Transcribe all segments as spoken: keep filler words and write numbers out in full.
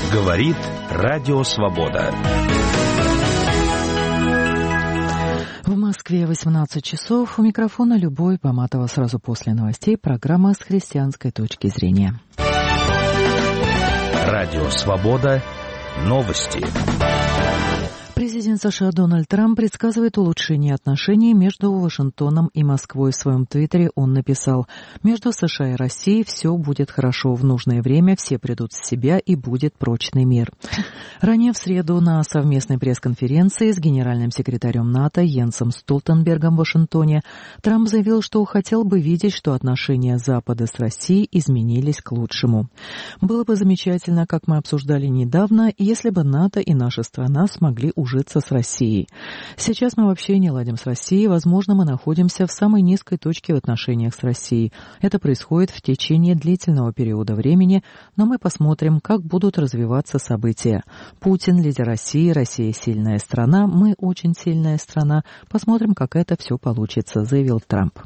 Говорит Радио Свобода. В Москве восемнадцать часов. У микрофона Любовь Баматова. Сразу после новостей программа с христианской точки зрения. Радио Свобода. Новости. Президент США Дональд Трамп предсказывает улучшение отношений между Вашингтоном и Москвой. В своем твиттере он написал: «Между США и Россией все будет хорошо. В нужное время все придут в себя и будет прочный мир». Ранее в среду на совместной пресс-конференции с генеральным секретарем НАТО Йенсом Столтенбергом в Вашингтоне Трамп заявил, что хотел бы видеть, что отношения Запада с Россией изменились к лучшему. «Было бы замечательно, как мы обсуждали недавно, если бы НАТО и наша страна смогли ужиться с Россией. Сейчас мы вообще не ладим с Россией. Возможно, мы находимся в самой низкой точке в отношениях с Россией. Это происходит в течение длительного периода времени, но мы посмотрим, как будут развиваться события. Путин — лидер России, Россия — сильная страна, мы очень сильная страна. Посмотрим, как это все получится», — заявил Трамп.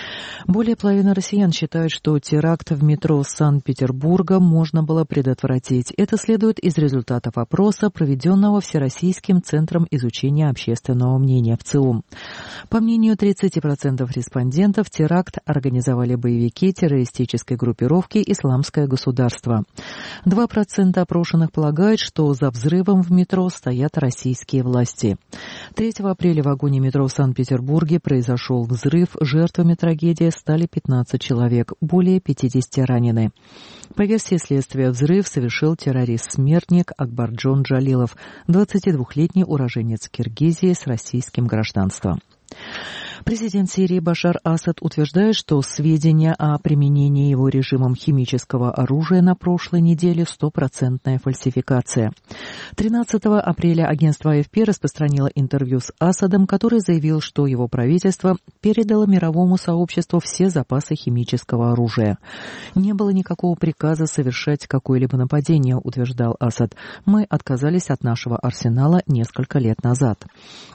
Более половины россиян считают, что теракт в метро Санкт-Петербурга можно было предотвратить. Это следует из результатов опроса, проведенного Всероссийским центром изучения общественного мнения в ЦИОМ. По мнению тридцати процентов респондентов, теракт организовали боевики террористической группировки «Исламское государство». два процента опрошенных полагают, что за взрывом в метро стоят российские власти. третьего апреля в вагоне метро в Санкт-Петербурге произошел взрыв. Жертвами трагедии стали пятнадцать человек, более пятидесяти ранены. По версии следствия, взрыв совершил террорист-смертник Акбарджон Джалилов, двадцатидвухлетний уроженец Киргизии с российским гражданством. Президент Сирии Башар Асад утверждает, что сведения о применении его режимом химического оружия на прошлой неделе – стопроцентная фальсификация. тринадцатого апреля агентство А Эф Пи распространило интервью с Асадом, который заявил, что его правительство передало мировому сообществу все запасы химического оружия. «Не было никакого приказа совершать какое-либо нападение», — утверждал Асад. «Мы отказались от нашего арсенала несколько лет назад».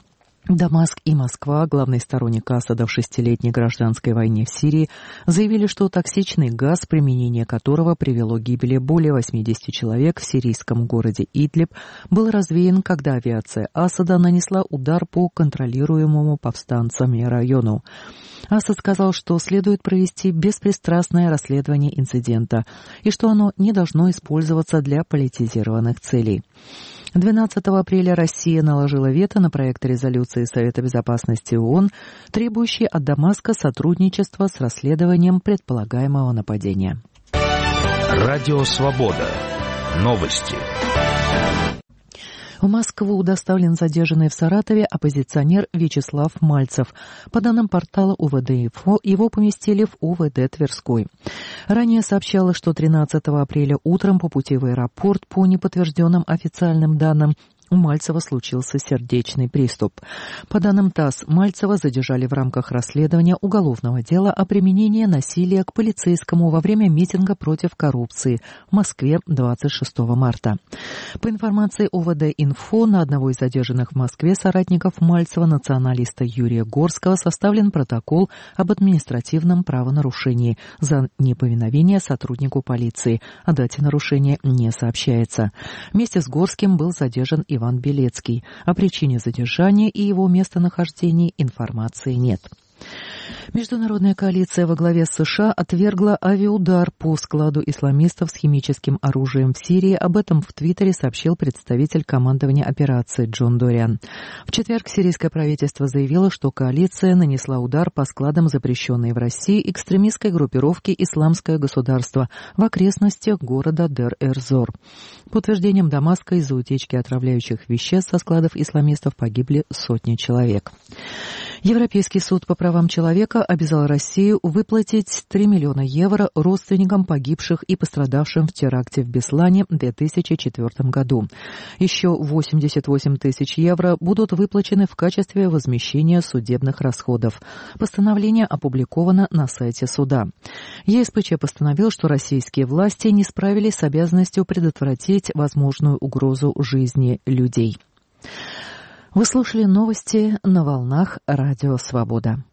Дамаск и Москва, главный сторонник Асада в шестилетней гражданской войне в Сирии, заявили, что токсичный газ, применение которого привело к гибели более восьмидесяти человек в сирийском городе Идлиб, был развеян, когда авиация Асада нанесла удар по контролируемому повстанцами району. Асад сказал, что следует провести беспристрастное расследование инцидента и что оно не должно использоваться для политизированных целей. двенадцатого апреля Россия наложила вето на проект резолюции Совета безопасности ООН, требующий от Дамаска сотрудничества с расследованием предполагаемого нападения. Радио Свобода. Новости. В Москву доставлен задержанный в Саратове оппозиционер Вячеслав Мальцев. По данным портала У Вэ Дэ Инфо, его поместили в У Вэ Дэ Тверской. Ранее сообщалось, что тринадцатого апреля утром по пути в аэропорт, по неподтвержденным официальным данным, у Мальцева случился сердечный приступ. По данным ТАСС, Мальцева задержали в рамках расследования уголовного дела о применении насилия к полицейскому во время митинга против коррупции в Москве двадцать шестого марта. По информации У Вэ Дэ Инфо, на одного из задержанных в Москве соратников Мальцева, националиста Юрия Горского, составлен протокол об административном правонарушении за неповиновение сотруднику полиции. О дате нарушения не сообщается. Вместе с Горским был задержан и Иван Белецкий. О причине задержания и его местонахождении информации нет. Международная коалиция во главе с США отвергла авиаудар по складу исламистов с химическим оружием в Сирии. Об этом в Твиттере сообщил представитель командования операции Джон Дориан. В четверг сирийское правительство заявило, что коалиция нанесла удар по складам запрещенной в России экстремистской группировки «Исламское государство» в окрестностях города Дер-эр-Зор. По утверждениям Дамаска, из-за утечки отравляющих веществ со складов исламистов погибли сотни человек. Европейский суд по правам человека обязал Россию выплатить три миллиона евро родственникам погибших и пострадавшим в теракте в Беслане в две тысячи четвёртом году. Еще восемьдесят восемь тысяч евро будут выплачены в качестве возмещения судебных расходов. Постановление опубликовано на сайте суда. Е Эс Пэ Че постановил, что российские власти не справились с обязанностью предотвратить возможную угрозу жизни людей. Вы слушали новости на волнах Радио Свобода.